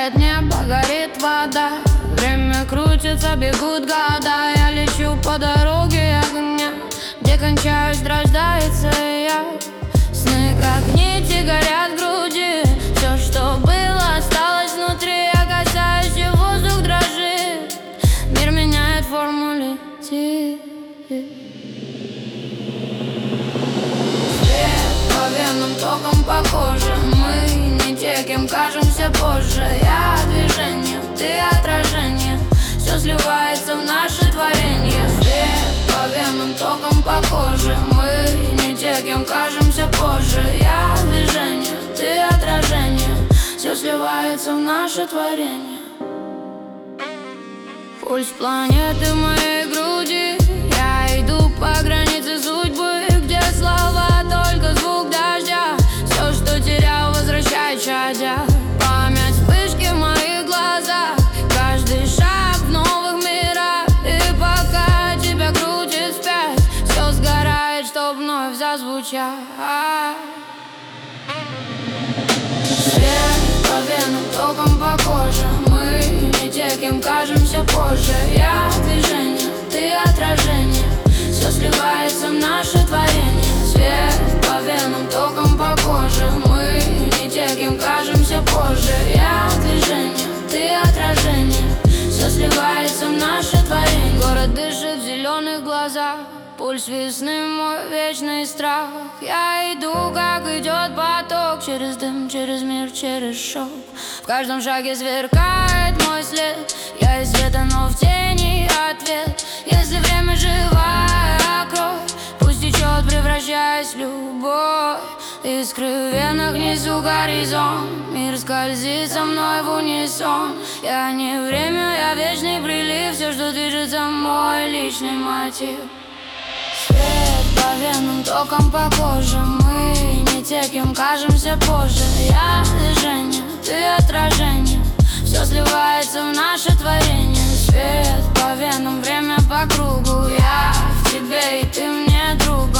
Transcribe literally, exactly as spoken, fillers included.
Тает небо, горит вода, время крутится, бегут года. Я лечу по дороге огня, где кончаюсь, рождается я. Сны как нити горят в груди, все, что было, осталось внутри. Я касаюсь, и воздух дрожит, мир меняет форму, летит. Свет по венам, током по коже. Мы не те, кем кажемся позже. Я движение, ты отражение, все сливается в наше творение. Свет по венам, током по коже. Мы не те, кем кажемся позже. Я движение, ты отражение, все сливается в наше творение. Пульс планеты в моей груди. Я иду по границе судьбы, где слова только звук дождя. Все, что терял, возвращай, чадя. Память вспышки в моих глазах, каждый шаг в новых мирах. И пока тебя крутит вспять, все сгорает, чтоб вновь зазвучать. Свет по венам, током по коже. Мы не те, кем кажемся позже. Я движение, ты отражение, все сливается в наше творение. Свет по венам, током по коже. Мы не те, кем кажемся позже. Я движение, ты отражение, все сливается в наше творение. Город дышит в зеленых глазах, пульс весны, мой вечный страх. Я иду, как идет поток, через дым, через мир, через шок. В каждом шаге сверкает мой след. Я из света, но в тени ответ. Если время живая кровь, пусть течет, превращаясь в любовь. Искры в венах, несу горизонт. Мир скользит со мной в унисон. Я не время, я вечный прилив. Все, что движется, мой личный мотив. Свет по венам, током по коже. Мы не те, кем кажемся позже. Я движение, ты отражение, все сливается в наше творение. Свет по венам, время по кругу. Я в тебе, и ты мне друг.